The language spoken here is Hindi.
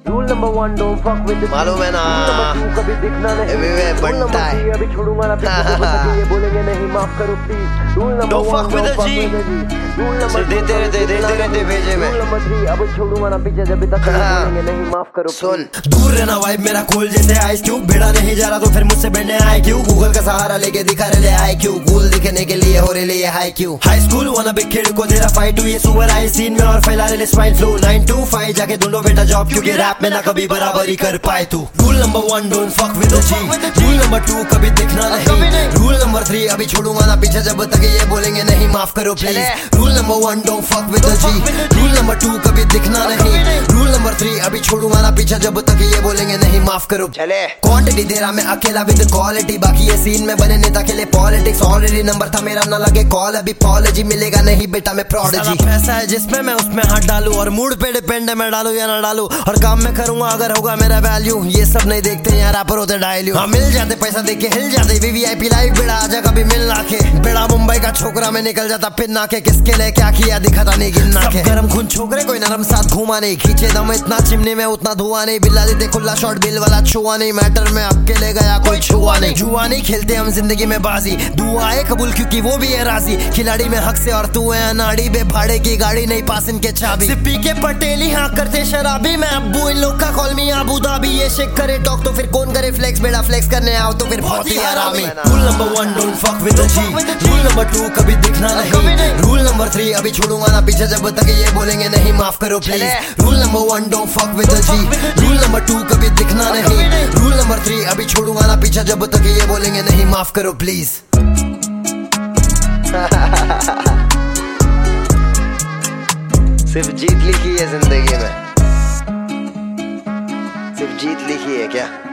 Rule number 1 don't fuck with the मालूम है ना, कभी दिखना नहीं, एवरीवेयर बनता है, अभी छोड़ूंगा ना पीछे, ये बोलेंगे नहीं माफ करो please. Rule number 1 don't fuck with the G, rule number देते रहते भेजे में, रूल नंबर 3 अब छोड़ूंगा ना पीछे, जब तक बोलेंगे नहीं माफ करो। सुन, दूर रहना वाइब मेरा कूल जैसे आइस क्यूब, भिड़ा नहीं जा रहा तो फिर मुझसे बढ़ने आए क्यों, गूगल का सहारा लेके दिखा रहे आए क्यों, कूल दिखने के लिए हो रहे हाई क्यों, हाई स्कूल वाला बिग किड को तेरा फाइट टू, ये सुअर आए सीन में और फैला रहे स्वाइन फ्लू, 9 to 5 जाके ढूंढो बेटा जॉब, क्योंकि रैप में ना कभी बराबरी कर पाए तू। Rule number 1 don't fuck with the G, rule number 2 कभी दिखना नहीं, रूल नंबर 3 अभी छोड़ूंगा ना पीछे, जब तक ये बोलेंगे नहीं माफ करो please. Rule number 1 don't fuck with the G, rule number 2 कभी दिखना नहीं, रूल नंबर 3 अभी छोड़ूंगा ना पीछे, जब तक ये बोलेंगे नहीं माफ करो। चले क्वांटिटी दे रहा मैं अकेला विद क्वालिटी, बाकी ये सीन में बने नेता के लिए पॉलिटिक्स, ऑलरेडी नंबर था मेरा ना लगे कॉल, अभी पॉलिजी मिलेगा नहीं बेटा मैं प्रोडिजी, पैसा है जिसमें मैं उसमें हाथ डालू, और मूड पे डिपेंड है मैं डालू या ना डालू, और काम में करूंगा अगर होगा मेरा वैल्यू, ये सब नहीं देखते यार रैपर होते डायल्यू, हाँ मिल जाते पैसा देके हिल जाते, वीवीआईपी लाइव बेड़ा आजा कभी मिल ना के, बेड़ा मुंबई का छोकरा में निकल जाता पिन ना के, किसके लिए क्या किया दिखाता नहीं गिनना के, गरम खून छोकरे कोई नरम साथ घुमा नहीं, खींचे दम इतना चिमनी में उतना धुआं नहीं, बिल्ला देते खुला शॉट बिल वाला छुआ नहीं, मैटर में अकेले गया कोई छुआ नहीं, जुआ नहीं खेलते हम जिंदगी में बाजी, दुआएं कबूल क्योंकि वो भी है राजी, खिलाड़ी में हक से और तू है अनाड़ी, बे भाड़े की गाड़ी नहीं पास इनके चाबी, सिप्पी के पटेली हाँ करते शराबी, मैं अब्बू इन लोग का कॉल मी अबू धाबी, ये शेक करे टॉक तो फिर कौन करे फ्लेक्स, बेड़ा फ्लेक्स करने आओ तो फिर बहुत ही आरामी। Rule number 1 don't fuck with the G, rule number 2 कभी दिखना नहीं, रूल नंबर 3 अभी छोड़ूंगा ना पीछे, जब तक ये बोलेंगे नहीं माफ करो please. Rule number 1 don't fuck with the G, rule number 2 कभी दिखना नहीं, रूल नंबर 3 अभी छोड़ूंगा ना पीछे, जब तक ये बोलेंगे नहीं माफ करो प्लीज। सिर्फ जीत लिखी है जिंदगी में, सिर्फ जीत लिखी है क्या?